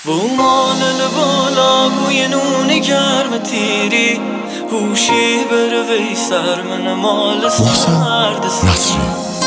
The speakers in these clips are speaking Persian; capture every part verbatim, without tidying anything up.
و مالل بالا بوی نون گرم تیری هوشی بر وی سر من مال سرد سیری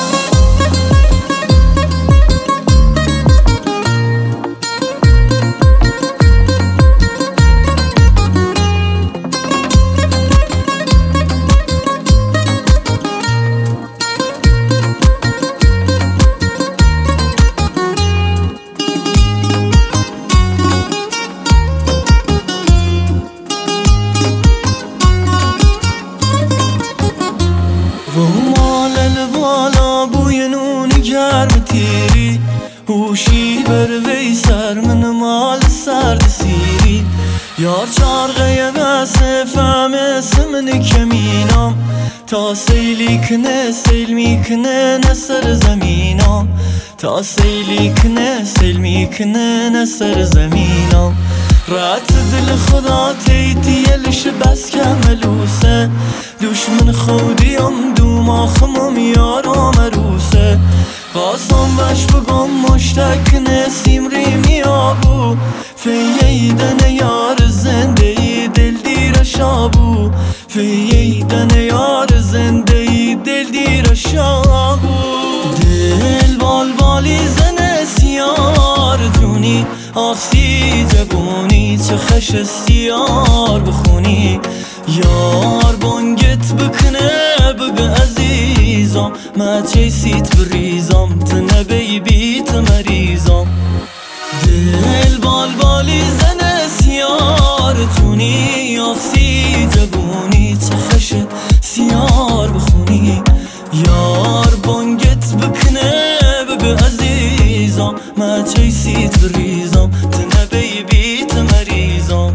بالا بوی نون گرم تیری هوشی بر وی سر من مال سرد سیری یار چارغه بسه فهم اسمن کمینام تا سیلی کنه سیل میکنه نسر زمینام تا سیلی کنه سیل میکنه نسر زمینام رات دل خدا تیتیلش بس کملوسه دشمن خودیم دوما خمم یارم روسه قاسم بش بگم مشتک نسیم ریمی آبو فییدن یار زنده ای دل دیر شابو فییدن یار زنده ای دل دیر شابو دل بال بالی زنه سیار جونی آخسی جبونی چه خش سیار بخونی یار بانگت بکنه بگه عزیزم ما چیسیت بریزم تنبی بیت مریزم دل بال بالی زنه سیار جونی آخسی جبونی چه خش سیار بخونی یار بانگت بکنه بگه عزیزم ما چیسیت بریزم تنبی بیت مریزم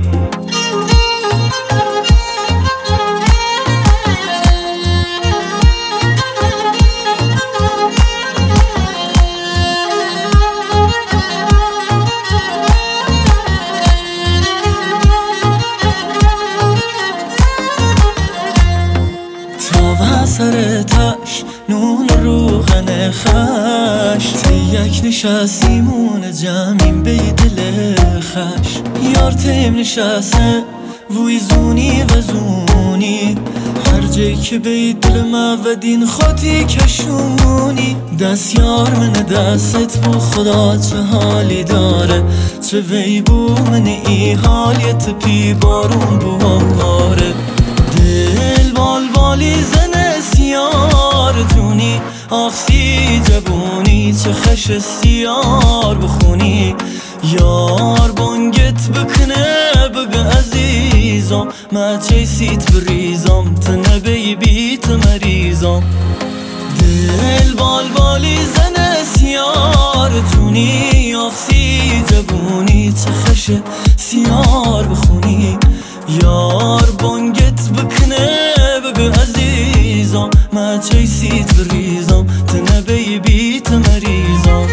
سر تش نون روغن خش تی یک نشستیمون جمعیم بی دل خش یار تیم نشسته وی زونی و زونی هر جایی که بی دل ما و دین خودی کشونی دست یار من دستت بو خدا چه حالی داره چه وی بو من ای حالیت پی بارون بو هماره دل بال بالی زنه سیار جونی آخسی جبونی چه خش سیار بخونی یار بانگت بکنه بگه عزیزم ما چیسیت بریزم تنبی بیت مریزم دل بال بالی زنه سیار جونی آخسی جبونی چه خش سیار بخونی یار بانگت بکنه بگه عزیزم ما چیسیت بریزم تنبی بیت مریزم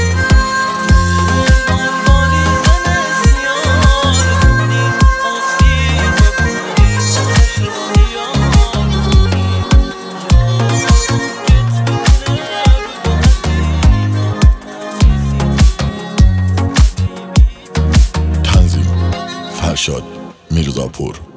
تنظیم فرشاد میرزاپور.